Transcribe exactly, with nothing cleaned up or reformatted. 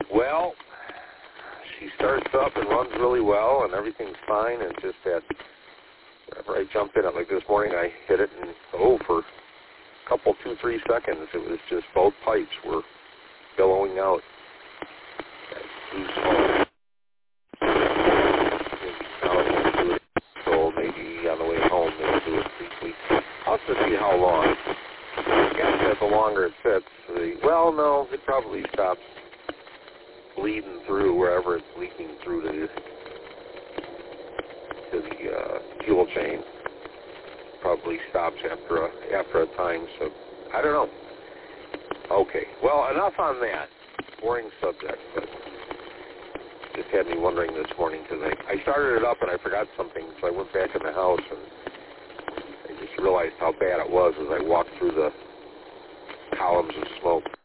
Well, she starts up and runs really well, and everything's fine. And just that, whenever I jump in it, like this morning, I hit it, and oh, for a couple, two, three seconds, it was just both pipes were billowing out. So maybe on the way home, they'll do it briefly. I'll have to see how long. I guess that the longer it sits, the, well, no, it probably stops bleeding through wherever it's leaking through to the, to the uh, fuel chain. Probably stops after a, after a time, so I don't know. Okay, well, enough on that. Boring subject, but just had me wondering this morning because I, I started it up and I forgot something, so I went back in the house and I just realized how bad it was as I walked through the columns of smoke.